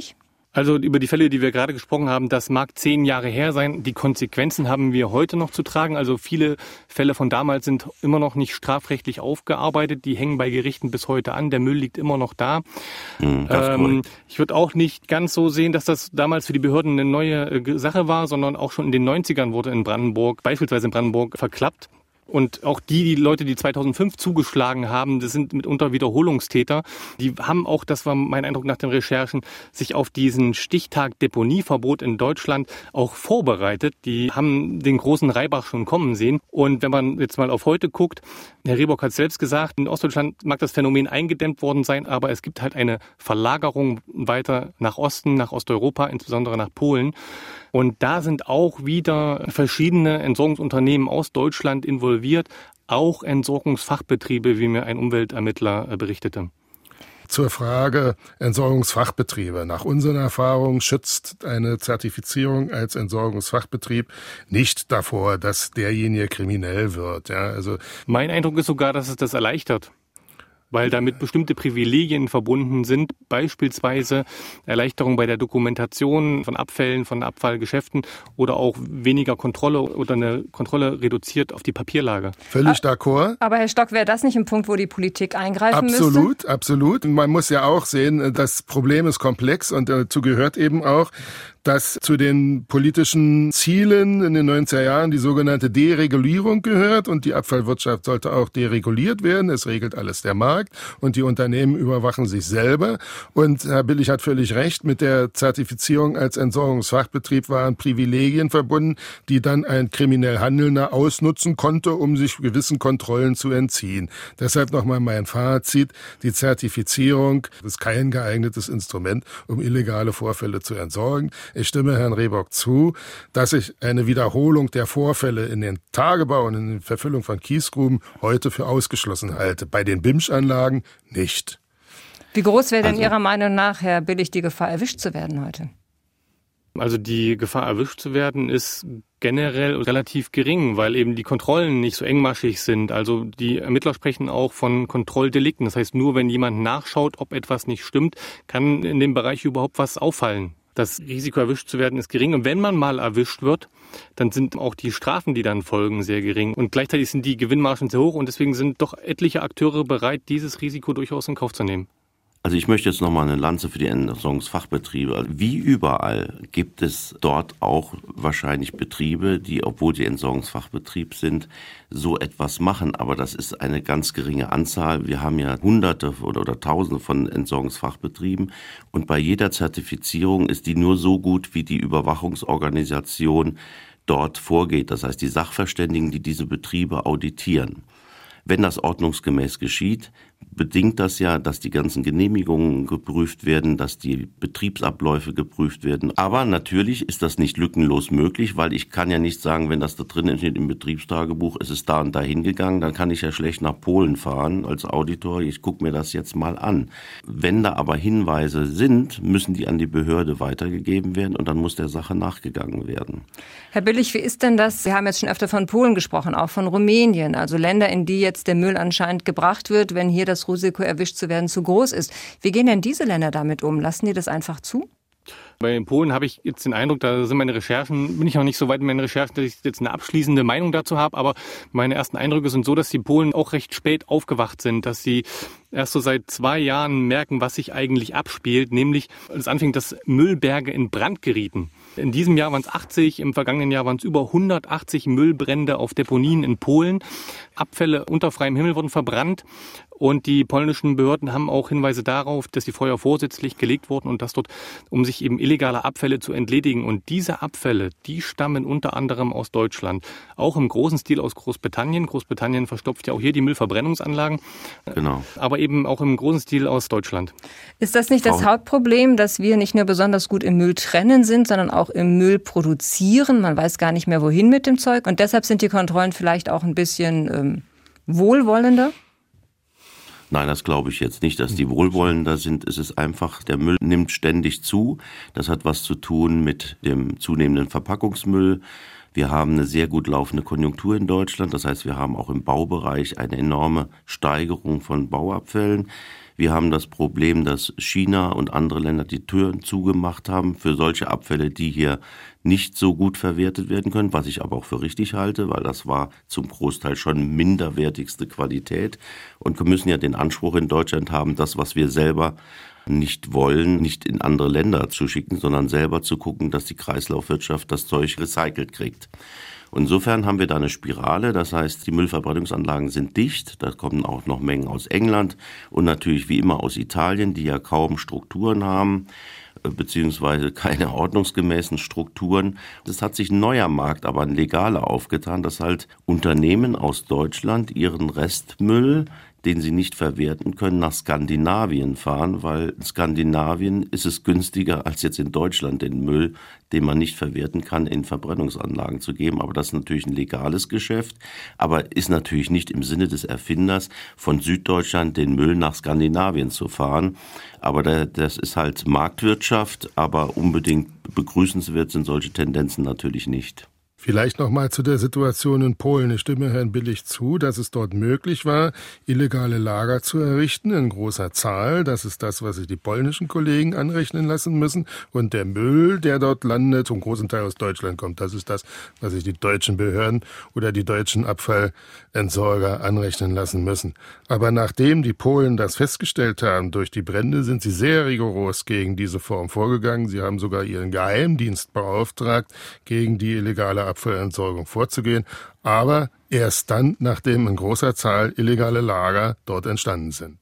Also über die Fälle, die wir gerade gesprochen haben, das mag zehn Jahre her sein. Die Konsequenzen haben wir heute noch zu tragen. Also viele Fälle von damals sind immer noch nicht strafrechtlich aufgearbeitet. Die hängen bei Gerichten bis heute an. Der Müll liegt immer noch da. Mhm, ähm, ich würde auch nicht ganz so sehen, dass das damals für die Behörden eine neue äh, Sache war, sondern auch schon in den neunzigern wurde in Brandenburg, beispielsweise in Brandenburg, verklappt. Und auch die, die Leute, die zweitausendfünf zugeschlagen haben, das sind mitunter Wiederholungstäter. Die haben auch, das war mein Eindruck nach den Recherchen, sich auf diesen Stichtag Deponieverbot in Deutschland auch vorbereitet. Die haben den großen Reibach schon kommen sehen. Und wenn man jetzt mal auf heute guckt, Herr Rehbock hat selbst gesagt, in Ostdeutschland mag das Phänomen eingedämmt worden sein, aber es gibt halt eine Verlagerung weiter nach Osten, nach Osteuropa, insbesondere nach Polen. Und da sind auch wieder verschiedene Entsorgungsunternehmen aus Deutschland involviert, auch Entsorgungsfachbetriebe, wie mir ein Umweltermittler berichtete. Zur Frage Entsorgungsfachbetriebe. Nach unseren Erfahrungen schützt eine Zertifizierung als Entsorgungsfachbetrieb nicht davor, dass derjenige kriminell wird. Ja, also mein Eindruck ist sogar, dass es das erleichtert, weil damit bestimmte Privilegien verbunden sind, beispielsweise Erleichterung bei der Dokumentation von Abfällen, von Abfallgeschäften oder auch weniger Kontrolle oder eine Kontrolle reduziert auf die Papierlage. Völlig d'accord. Aber Herr Stock, wäre das nicht ein Punkt, wo die Politik eingreifen müsste? Absolut, absolut. Man muss ja auch sehen, das Problem ist komplex und dazu gehört eben auch, dass zu den politischen Zielen in den neunziger Jahren die sogenannte Deregulierung gehört und die Abfallwirtschaft sollte auch dereguliert werden. Es regelt alles der Markt und die Unternehmen überwachen sich selber. Und Herr Billig hat völlig recht, mit der Zertifizierung als Entsorgungsfachbetrieb waren Privilegien verbunden, die dann ein kriminell Handelnder ausnutzen konnte, um sich gewissen Kontrollen zu entziehen. Deshalb nochmal mein Fazit, die Zertifizierung ist kein geeignetes Instrument, um illegale Vorfälle zu entsorgen. Ich stimme Herrn Rehbock zu, dass ich eine Wiederholung der Vorfälle in den Tagebau und in der Verfüllung von Kiesgruben heute für ausgeschlossen halte. Bei den B I M S-Anlagen nicht. Wie groß wäre denn Also, Ihrer Meinung nach, Herr Billig, die Gefahr, erwischt zu werden heute? Also die Gefahr, erwischt zu werden, ist generell relativ gering, weil eben die Kontrollen nicht so engmaschig sind. Also die Ermittler sprechen auch von Kontrolldelikten. Das heißt, nur wenn jemand nachschaut, ob etwas nicht stimmt, kann in dem Bereich überhaupt was auffallen. Das Risiko, erwischt zu werden, ist gering. Und wenn man mal erwischt wird, dann sind auch die Strafen, die dann folgen, sehr gering. Und gleichzeitig sind die Gewinnmargen sehr hoch und deswegen sind doch etliche Akteure bereit, dieses Risiko durchaus in Kauf zu nehmen. Also ich möchte jetzt nochmal eine Lanze für die Entsorgungsfachbetriebe. Wie überall gibt es dort auch wahrscheinlich Betriebe, die, obwohl sie Entsorgungsfachbetrieb sind, so etwas machen. Aber das ist eine ganz geringe Anzahl. Wir haben ja Hunderte oder, oder Tausende von Entsorgungsfachbetrieben. Und bei jeder Zertifizierung ist die nur so gut, wie die Überwachungsorganisation dort vorgeht. Das heißt, die Sachverständigen, die diese Betriebe auditieren. Wenn das ordnungsgemäß geschieht, bedingt das ja, dass die ganzen Genehmigungen geprüft werden, dass die Betriebsabläufe geprüft werden. Aber natürlich ist das nicht lückenlos möglich, weil ich kann ja nicht sagen, wenn das da drin steht im Betriebstagebuch, es ist da und da hingegangen, dann kann ich ja schlecht nach Polen fahren als Auditor. Ich gucke mir das jetzt mal an. Wenn da aber Hinweise sind, müssen die an die Behörde weitergegeben werden und dann muss der Sache nachgegangen werden. Herr Billig, wie ist denn das? Wir haben jetzt schon öfter von Polen gesprochen, auch von Rumänien, also Länder, in die jetzt der Müll anscheinend gebracht wird, wenn hier das Risiko, erwischt zu werden, zu groß ist. Wie gehen denn diese Länder damit um? Lassen die das einfach zu? Bei den Polen habe ich jetzt den Eindruck, da sind meine Recherchen, bin ich noch nicht so weit in meinen Recherchen, dass ich jetzt eine abschließende Meinung dazu habe, aber meine ersten Eindrücke sind so, dass die Polen auch recht spät aufgewacht sind, dass sie erst so seit zwei Jahren merken, was sich eigentlich abspielt, nämlich es anfing, dass Müllberge in Brand gerieten. In diesem Jahr waren es achtzig, im vergangenen Jahr waren es über hundertachtzig Müllbrände auf Deponien in Polen. Abfälle unter freiem Himmel wurden verbrannt. Und die polnischen Behörden haben auch Hinweise darauf, dass die Feuer vorsätzlich gelegt wurden und das dort, um sich eben illegale Abfälle zu entledigen. Und diese Abfälle, die stammen unter anderem aus Deutschland. Auch im großen Stil aus Großbritannien. Großbritannien verstopft ja auch hier die Müllverbrennungsanlagen. Genau. Aber eben auch im großen Stil aus Deutschland. Ist das nicht das Hauptproblem, dass wir nicht nur besonders gut im Müll trennen sind, sondern auch im Müll produzieren? Man weiß gar nicht mehr, wohin mit dem Zeug. Und deshalb sind die Kontrollen vielleicht auch ein bisschen ähm, wohlwollender? Nein, das glaube ich jetzt nicht, dass die wohlwollender sind. Es ist einfach, der Müll nimmt ständig zu. Das hat was zu tun mit dem zunehmenden Verpackungsmüll. Wir haben eine sehr gut laufende Konjunktur in Deutschland. Das heißt, wir haben auch im Baubereich eine enorme Steigerung von Bauabfällen. Wir haben das Problem, dass China und andere Länder die Türen zugemacht haben für solche Abfälle, die hier nicht so gut verwertet werden können, was ich aber auch für richtig halte, weil das war zum Großteil schon minderwertigste Qualität. Und wir müssen ja den Anspruch in Deutschland haben, das, was wir selber nicht wollen, nicht in andere Länder zu schicken, sondern selber zu gucken, dass die Kreislaufwirtschaft das Zeug recycelt kriegt. Insofern haben wir da eine Spirale, das heißt, die Müllverbrennungsanlagen sind dicht, da kommen auch noch Mengen aus England und natürlich wie immer aus Italien, die ja kaum Strukturen haben, beziehungsweise keine ordnungsgemäßen Strukturen. Es hat sich ein neuer Markt, aber ein legaler aufgetan, dass halt Unternehmen aus Deutschland ihren Restmüll, den sie nicht verwerten können, nach Skandinavien fahren, weil in Skandinavien ist es günstiger, als jetzt in Deutschland den Müll, den man nicht verwerten kann, in Verbrennungsanlagen zu geben. Aber das ist natürlich ein legales Geschäft, aber ist natürlich nicht im Sinne des Erfinders, von Süddeutschland den Müll nach Skandinavien zu fahren. Aber das ist halt Marktwirtschaft, aber unbedingt begrüßenswert sind solche Tendenzen natürlich nicht. Vielleicht noch mal zu der Situation in Polen. Ich stimme Herrn Billig zu, dass es dort möglich war, illegale Lager zu errichten in großer Zahl. Das ist das, was sich die polnischen Kollegen anrechnen lassen müssen. Und der Müll, der dort landet, zum großen Teil aus Deutschland kommt, das ist das, was sich die deutschen Behörden oder die deutschen Abfallentsorger anrechnen lassen müssen. Aber nachdem die Polen das festgestellt haben durch die Brände, sind sie sehr rigoros gegen diese Form vorgegangen. Sie haben sogar ihren Geheimdienst beauftragt, gegen die illegale Abfallentsorgung vorzugehen, aber erst dann, nachdem in großer Zahl illegale Lager dort entstanden sind.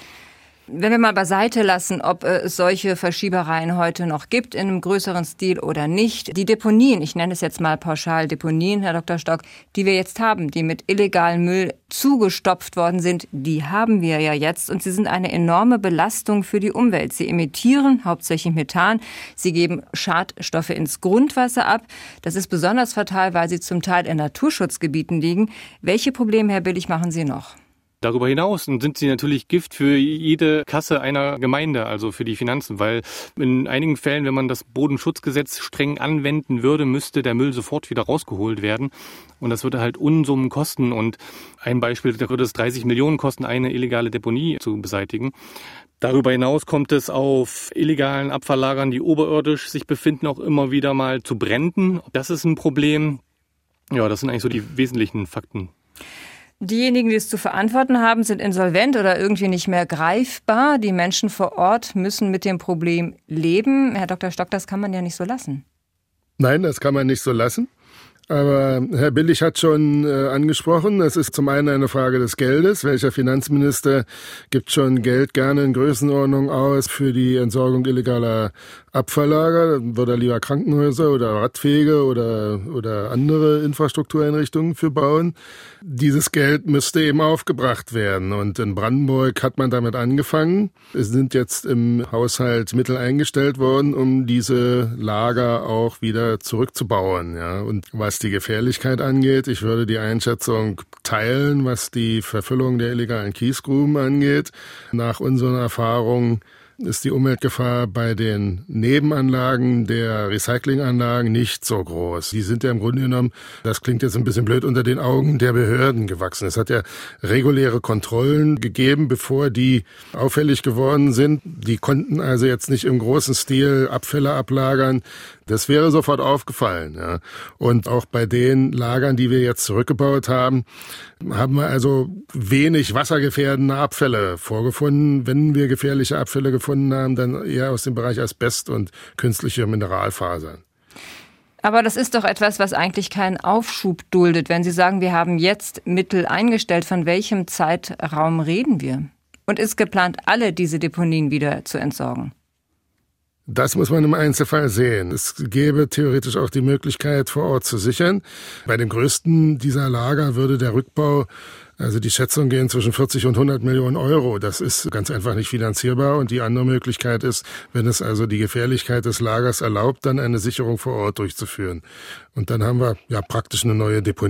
Wenn wir mal beiseite lassen, ob es solche Verschiebereien heute noch gibt in einem größeren Stil oder nicht. Die Deponien, ich nenne es jetzt mal pauschal Deponien, Herr Doktor Stock, die wir jetzt haben, die mit illegalem Müll zugestopft worden sind, die haben wir ja jetzt und sie sind eine enorme Belastung für die Umwelt. Sie emittieren hauptsächlich Methan, sie geben Schadstoffe ins Grundwasser ab. Das ist besonders fatal, weil sie zum Teil in Naturschutzgebieten liegen. Welche Probleme, Herr Billig, machen Sie noch? Darüber hinaus sind sie natürlich Gift für jede Kasse einer Gemeinde, also für die Finanzen, weil in einigen Fällen, wenn man das Bodenschutzgesetz streng anwenden würde, müsste der Müll sofort wieder rausgeholt werden. Und das würde halt Unsummen kosten. Und ein Beispiel, da würde es dreißig Millionen kosten, eine illegale Deponie zu beseitigen. Darüber hinaus kommt es auf illegalen Abfalllagern, die oberirdisch sich befinden, auch immer wieder mal zu Bränden. Das ist ein Problem. Ja, das sind eigentlich so die wesentlichen Fakten. Diejenigen, die es zu verantworten haben, sind insolvent oder irgendwie nicht mehr greifbar. Die Menschen vor Ort müssen mit dem Problem leben. Herr Doktor Stock, das kann man ja nicht so lassen. Nein, das kann man nicht so lassen. Aber Herr Billig hat schon äh, angesprochen, es ist zum einen eine Frage des Geldes. Welcher Finanzminister gibt schon Geld gerne in Größenordnung aus für die Entsorgung illegaler Abfalllager? Würde er lieber Krankenhäuser oder Radwege oder, oder andere Infrastruktureinrichtungen für bauen? Dieses Geld müsste eben aufgebracht werden. Und in Brandenburg hat man damit angefangen. Es sind jetzt im Haushalt Mittel eingestellt worden, um diese Lager auch wieder zurückzubauen. Ja. Und was die Gefährlichkeit angeht, ich würde die Einschätzung teilen, was die Verfüllung der illegalen Kiesgruben angeht. Nach unseren Erfahrungen ist die Umweltgefahr bei den Nebenanlagen der Recyclinganlagen nicht so groß. Die sind ja im Grunde genommen, das klingt jetzt ein bisschen blöd, unter den Augen der Behörden gewachsen. Es hat ja reguläre Kontrollen gegeben, bevor die auffällig geworden sind. Die konnten also jetzt nicht im großen Stil Abfälle ablagern. Das wäre sofort aufgefallen. Ja. Und auch bei den Lagern, die wir jetzt zurückgebaut haben, haben wir also wenig wassergefährdende Abfälle vorgefunden. Wenn wir gefährliche Abfälle gefunden haben, dann eher aus dem Bereich Asbest und künstliche Mineralfasern. Aber das ist doch etwas, was eigentlich keinen Aufschub duldet. Wenn Sie sagen, wir haben jetzt Mittel eingestellt, von welchem Zeitraum reden wir? Und ist geplant, alle diese Deponien wieder zu entsorgen? Das muss man im Einzelfall sehen. Es gäbe theoretisch auch die Möglichkeit, vor Ort zu sichern. Bei dem größten dieser Lager würde der Rückbau, also die Schätzung gehen zwischen vierzig und hundert Millionen Euro. Das ist ganz einfach nicht finanzierbar. Und die andere Möglichkeit ist, wenn es also die Gefährlichkeit des Lagers erlaubt, dann eine Sicherung vor Ort durchzuführen. Und dann haben wir ja praktisch eine neue Deponie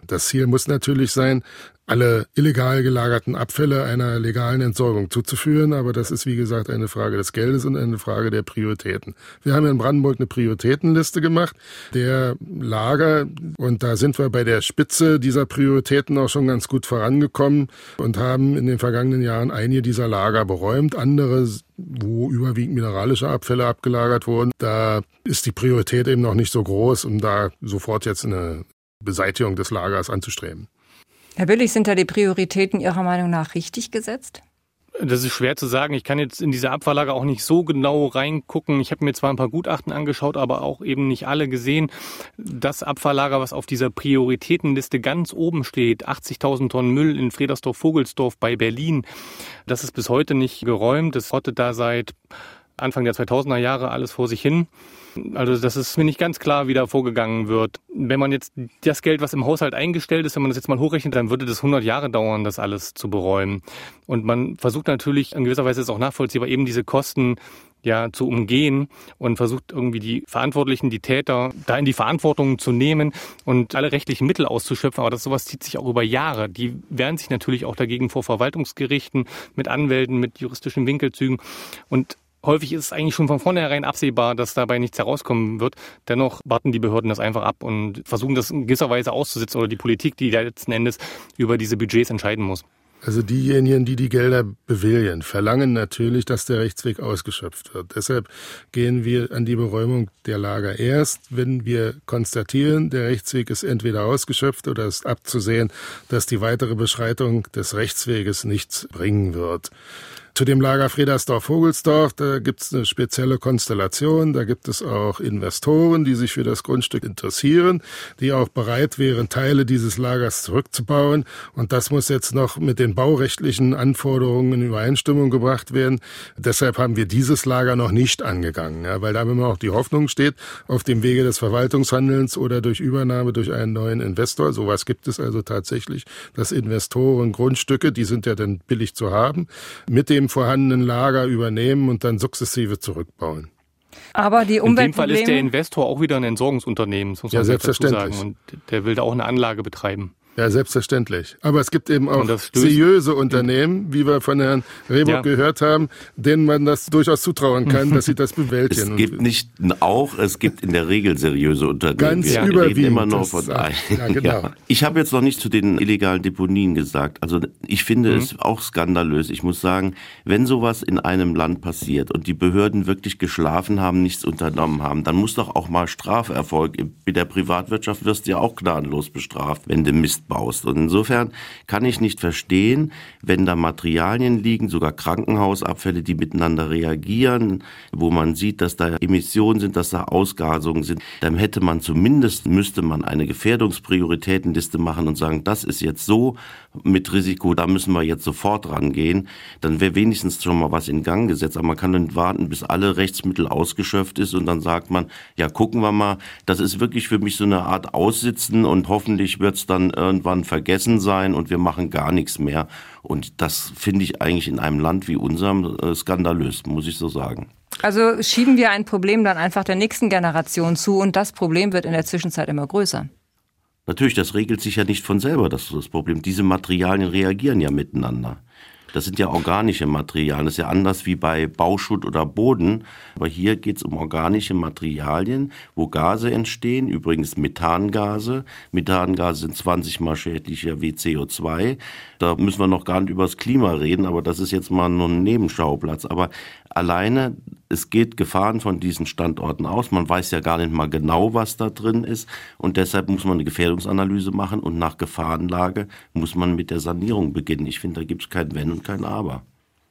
Das Ziel muss natürlich sein, alle illegal gelagerten Abfälle einer legalen Entsorgung zuzuführen. Aber das ist, wie gesagt, eine Frage des Geldes und eine Frage der Prioritäten. Wir haben in Brandenburg eine Prioritätenliste gemacht der Lager. Und da sind wir bei der Spitze dieser Prioritäten auch schon ganz gut vorangekommen und haben in den vergangenen Jahren einige dieser Lager beräumt. Andere, wo überwiegend mineralische Abfälle abgelagert wurden, da ist die Priorität eben noch nicht so groß, um da sofort jetzt eine Beseitigung des Lagers anzustreben. Herr Billig, sind da die Prioritäten Ihrer Meinung nach richtig gesetzt? Das ist schwer zu sagen. Ich kann jetzt in diese Abfalllager auch nicht so genau reingucken. Ich habe mir zwar ein paar Gutachten angeschaut, aber auch eben nicht alle gesehen. Das Abfalllager, was auf dieser Prioritätenliste ganz oben steht, achtzigtausend Tonnen Müll in Fredersdorf-Vogelsdorf bei Berlin, das ist bis heute nicht geräumt. Das rottet da seit Anfang der zweitausender Jahre alles vor sich hin. Also das ist mir nicht ganz klar, wie da vorgegangen wird. Wenn man jetzt das Geld, was im Haushalt eingestellt ist, wenn man das jetzt mal hochrechnet, dann würde das hundert Jahre dauern, das alles zu beräumen. Und man versucht natürlich, in gewisser Weise ist es auch nachvollziehbar, eben diese Kosten ja zu umgehen und versucht irgendwie die Verantwortlichen, die Täter, da in die Verantwortung zu nehmen und alle rechtlichen Mittel auszuschöpfen. Aber das sowas zieht sich auch über Jahre. Die wehren sich natürlich auch dagegen vor Verwaltungsgerichten, mit Anwälten, mit juristischen Winkelzügen. Und häufig ist es eigentlich schon von vornherein absehbar, dass dabei nichts herauskommen wird. Dennoch warten die Behörden das einfach ab und versuchen das in gewisser Weise auszusitzen oder die Politik, die letzten Endes über diese Budgets entscheiden muss. Also diejenigen, die die Gelder bewilligen, verlangen natürlich, dass der Rechtsweg ausgeschöpft wird. Deshalb gehen wir an die Beräumung der Lager erst, wenn wir konstatieren, der Rechtsweg ist entweder ausgeschöpft oder ist abzusehen, dass die weitere Beschreitung des Rechtsweges nichts bringen wird. Zu dem Lager Fredersdorf-Vogelsdorf, da gibt es eine spezielle Konstellation. Da gibt es auch Investoren, die sich für das Grundstück interessieren, die auch bereit wären, Teile dieses Lagers zurückzubauen. Und das muss jetzt noch mit den baurechtlichen Anforderungen in Übereinstimmung gebracht werden. Deshalb haben wir dieses Lager noch nicht angegangen, ja, weil da immer auch die Hoffnung steht, auf dem Wege des Verwaltungshandelns oder durch Übernahme durch einen neuen Investor. Sowas gibt es also tatsächlich, dass Investoren Grundstücke, die sind ja dann billig zu haben, mit dem vorhandenen Lager übernehmen und dann sukzessive zurückbauen. Aber die Umweltprobleme... In dem Fall ist der Investor auch wieder ein Entsorgungsunternehmen, das muss man ja, selbstverständlich dazu sagen. Und der will da auch eine Anlage betreiben. Ja, selbstverständlich. Aber es gibt eben auch seriöse Unternehmen, wie wir von Herrn Rehbock ja. gehört haben, denen man das durchaus zutrauen kann, dass sie das bewältigen. Es gibt nicht auch, es gibt in der Regel seriöse Unternehmen. Ganz wir überwiegend. Reden immer noch von ein. Ja, genau. Ja. Ich habe jetzt noch nicht zu den illegalen Deponien gesagt. Also ich finde mhm. es auch skandalös. Ich muss sagen, wenn sowas in einem Land passiert und die Behörden wirklich geschlafen haben, nichts unternommen haben, dann muss doch auch mal Straferfolg. In der Privatwirtschaft wirst du ja auch gnadenlos bestraft, wenn du Mist baust. Und insofern kann ich nicht verstehen, wenn da Materialien liegen, sogar Krankenhausabfälle, die miteinander reagieren, wo man sieht, dass da Emissionen sind, dass da Ausgasungen sind, dann hätte man zumindest, müsste man eine Gefährdungsprioritätenliste machen und sagen, das ist jetzt so mit Risiko, da müssen wir jetzt sofort rangehen. Dann wäre wenigstens schon mal was in Gang gesetzt. Aber man kann nicht warten, bis alle Rechtsmittel ausgeschöpft ist und dann sagt man, ja, gucken wir mal. Das ist wirklich für mich so eine Art Aussitzen und hoffentlich wird es dann irgendwann vergessen sein und wir machen gar nichts mehr. Und das finde ich eigentlich in einem Land wie unserem äh, skandalös, muss ich so sagen. Also schieben wir ein Problem dann einfach der nächsten Generation zu und das Problem wird in der Zwischenzeit immer größer. Natürlich, das regelt sich ja nicht von selber, das ist das Problem. Diese Materialien reagieren ja miteinander. Das sind ja organische Materialien. Das ist ja anders wie bei Bauschutt oder Boden. Aber hier geht es um organische Materialien, wo Gase entstehen. Übrigens Methangase. Methangase sind zwanzig Mal schädlicher wie C O zwei. Da müssen wir noch gar nicht über das Klima reden, aber das ist jetzt mal nur ein Nebenschauplatz. Aber alleine, es geht Gefahren von diesen Standorten aus. Man weiß ja gar nicht mal genau, was da drin ist. Und deshalb muss man eine Gefährdungsanalyse machen und nach Gefahrenlage muss man mit der Sanierung beginnen. Ich finde, da gibt es kein Wenn und kein Aber.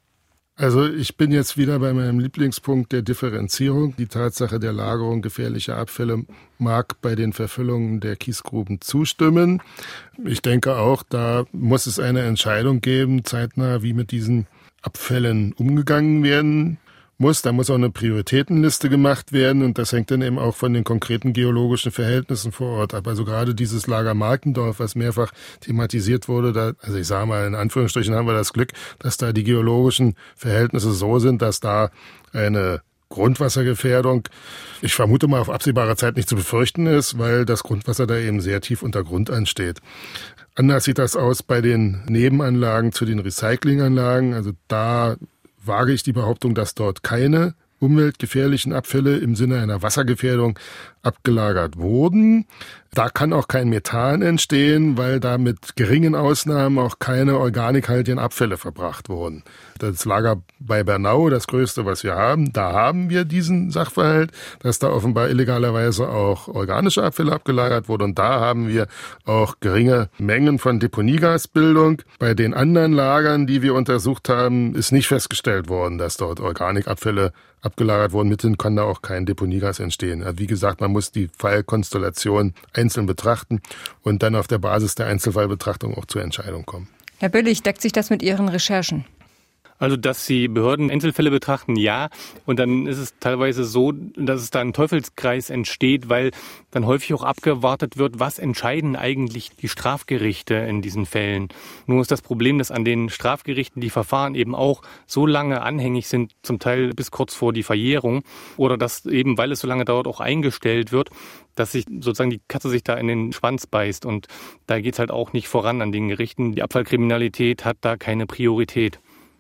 Also ich bin jetzt wieder bei meinem Lieblingspunkt der Differenzierung. Die Tatsache der Lagerung gefährlicher Abfälle mag bei den Verfüllungen der Kiesgruben zustimmen. Ich denke auch, da muss es eine Entscheidung geben, zeitnah, wie mit diesen Abfällen umgegangen werden muss. Da muss auch eine Prioritätenliste gemacht werden und das hängt dann eben auch von den konkreten geologischen Verhältnissen vor Ort ab. Also gerade dieses Lager Markendorf, was mehrfach thematisiert wurde, da, also ich sage mal in Anführungsstrichen haben wir das Glück, dass da die geologischen Verhältnisse so sind, dass da eine Grundwassergefährdung, ich vermute mal, auf absehbare Zeit nicht zu befürchten ist, weil das Grundwasser da eben sehr tief unter Grund ansteht. Anders sieht das aus bei den Nebenanlagen zu den Recyclinganlagen. Also da wage ich die Behauptung, dass dort keine umweltgefährlichen Abfälle im Sinne einer Wassergefährdung abgelagert wurden. Da kann auch kein Methan entstehen, weil da mit geringen Ausnahmen auch keine organikhaltigen Abfälle verbracht wurden. Das Lager bei Bernau, das größte, was wir haben, da haben wir diesen Sachverhalt, dass da offenbar illegalerweise auch organische Abfälle abgelagert wurden. Und da haben wir auch geringe Mengen von Deponiegasbildung. Bei den anderen Lagern, die wir untersucht haben, ist nicht festgestellt worden, dass dort Organikabfälle abgelagert wurden. Mithin kann da auch kein Deponiegas entstehen. Also wie gesagt, man muss die Fallkonstellation einzeln betrachten und dann auf der Basis der Einzelfallbetrachtung auch zur Entscheidung kommen. Herr Billig, deckt sich das mit Ihren Recherchen? Also, dass die Behörden Einzelfälle betrachten, ja. Und dann ist es teilweise so, dass es da ein Teufelskreis entsteht, weil dann häufig auch abgewartet wird, was entscheiden eigentlich die Strafgerichte in diesen Fällen. Nur ist das Problem, dass an den Strafgerichten die Verfahren eben auch so lange anhängig sind, zum Teil bis kurz vor die Verjährung, oder dass eben, weil es so lange dauert, auch eingestellt wird, dass sich sozusagen die Katze sich da in den Schwanz beißt. Und da geht's halt auch nicht voran an den Gerichten. Die Abfallkriminalität hat da keine Priorität.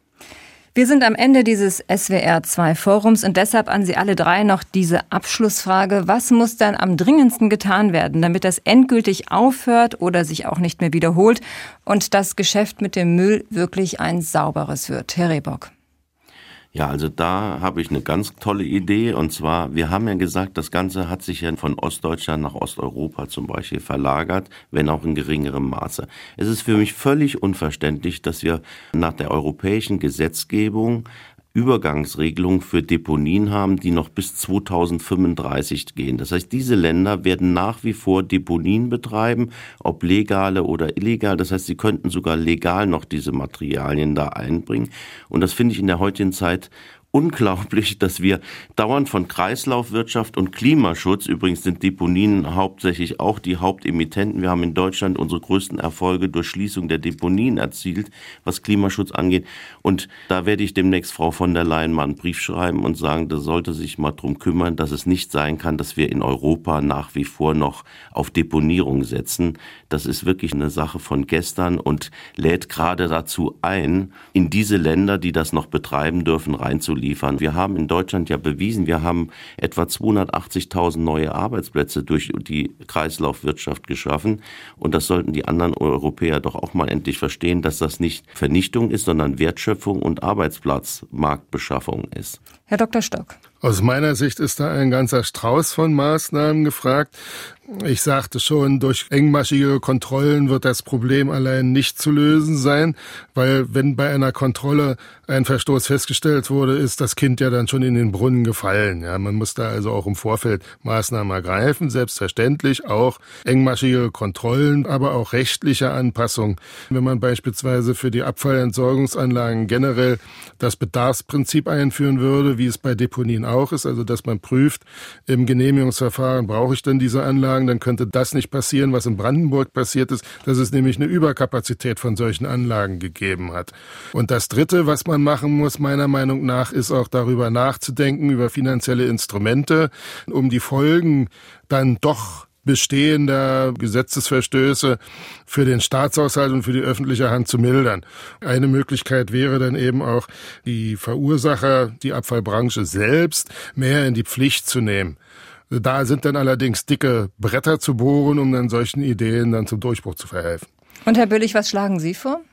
Wir sind am Ende dieses S W R zwei Forums und deshalb an Sie alle drei noch diese Abschlussfrage. Was muss dann am dringendsten getan werden, damit das endgültig aufhört oder sich auch nicht mehr wiederholt und das Geschäft mit dem Müll wirklich ein sauberes wird? Herr Rehbock. Ja, also da habe ich eine ganz tolle Idee, und zwar, wir haben ja gesagt, das Ganze hat sich ja von Ostdeutschland nach Osteuropa zum Beispiel verlagert, wenn auch in geringerem Maße. Es ist für mich völlig unverständlich, dass wir nach der europäischen Gesetzgebung Übergangsregelungen für Deponien haben, die noch bis zweitausendfünfunddreißig gehen. Das heißt, diese Länder werden nach wie vor Deponien betreiben, ob legale oder illegal. Das heißt, sie könnten sogar legal noch diese Materialien da einbringen. Und das finde ich in der heutigen Zeit unglaublich, dass wir dauernd von Kreislaufwirtschaft und Klimaschutz, übrigens sind Deponien hauptsächlich auch die Hauptemittenten. Wir haben in Deutschland unsere größten Erfolge durch Schließung der Deponien erzielt, was Klimaschutz angeht. Und da werde ich demnächst Frau von der Leyen mal einen Brief schreiben und sagen, da sollte sich mal drum kümmern, dass es nicht sein kann, dass wir in Europa nach wie vor noch auf Deponierung setzen. Das ist wirklich eine Sache von gestern und lädt gerade dazu ein, in diese Länder, die das noch betreiben dürfen, reinzuliefern. Wir haben in Deutschland ja bewiesen, wir haben etwa zweihundertachtzigtausend neue Arbeitsplätze durch die Kreislaufwirtschaft geschaffen. Und das sollten die anderen Europäer doch auch mal endlich verstehen, dass das nicht Vernichtung ist, sondern Wertschöpfung und Arbeitsplatzmarktbeschaffung ist. Herr Doktor Stock. Aus meiner Sicht ist da ein ganzer Strauß von Maßnahmen gefragt. Ich sagte schon, durch engmaschige Kontrollen wird das Problem allein nicht zu lösen sein, weil wenn bei einer Kontrolle ein Verstoß festgestellt wurde, ist das Kind ja dann schon in den Brunnen gefallen. Ja, man muss da also auch im Vorfeld Maßnahmen ergreifen, selbstverständlich auch engmaschige Kontrollen, aber auch rechtliche Anpassungen. Wenn man beispielsweise für die Abfallentsorgungsanlagen generell das Bedarfsprinzip einführen würde, wie es bei Deponien auch ist, also dass man prüft im Genehmigungsverfahren, brauche ich denn diese Anlagen, dann könnte das nicht passieren, was in Brandenburg passiert ist, dass es nämlich eine Überkapazität von solchen Anlagen gegeben hat. Und das Dritte, was man machen muss, meiner Meinung nach, ist auch darüber nachzudenken, über finanzielle Instrumente, um die Folgen dann doch bestehender Gesetzesverstöße für den Staatshaushalt und für die öffentliche Hand zu mildern. Eine Möglichkeit wäre dann eben auch, die Verursacher, die Abfallbranche selbst, mehr in die Pflicht zu nehmen. Da sind dann allerdings dicke Bretter zu bohren, um dann solchen Ideen dann zum Durchbruch zu verhelfen. Und Herr Billig, was schlagen Sie vor?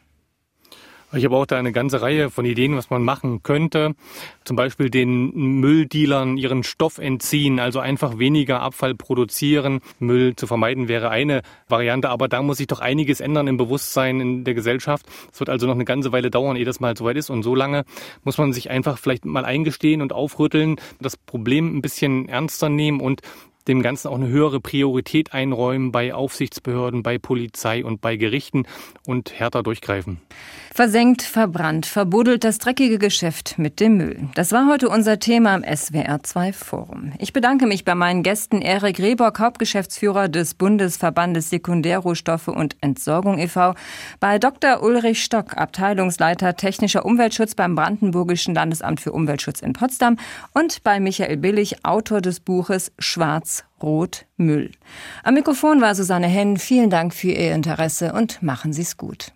Ich habe auch da eine ganze Reihe von Ideen, was man machen könnte. Zum Beispiel den Mülldealern ihren Stoff entziehen, also einfach weniger Abfall produzieren. Müll zu vermeiden wäre eine Variante, aber da muss sich doch einiges ändern im Bewusstsein in der Gesellschaft. Es wird also noch eine ganze Weile dauern, ehe das mal soweit ist. Und so lange muss man sich einfach vielleicht mal eingestehen und aufrütteln, das Problem ein bisschen ernster nehmen und dem Ganzen auch eine höhere Priorität einräumen bei Aufsichtsbehörden, bei Polizei und bei Gerichten und härter durchgreifen. Versenkt, verbrannt, verbuddelt das dreckige Geschäft mit dem Müll. Das war heute unser Thema im S W R zwei Forum. Ich bedanke mich bei meinen Gästen Erik Rehbock, Hauptgeschäftsführer des Bundesverbandes Sekundärrohstoffe und Entsorgung e V, bei Doktor Ulrich Stock, Abteilungsleiter Technischer Umweltschutz beim Brandenburgischen Landesamt für Umweltschutz in Potsdam, und bei Michael Billig, Autor des Buches Schwarz, Rot, Müll. Am Mikrofon war Susanne Henn. Vielen Dank für Ihr Interesse und machen Sie es gut.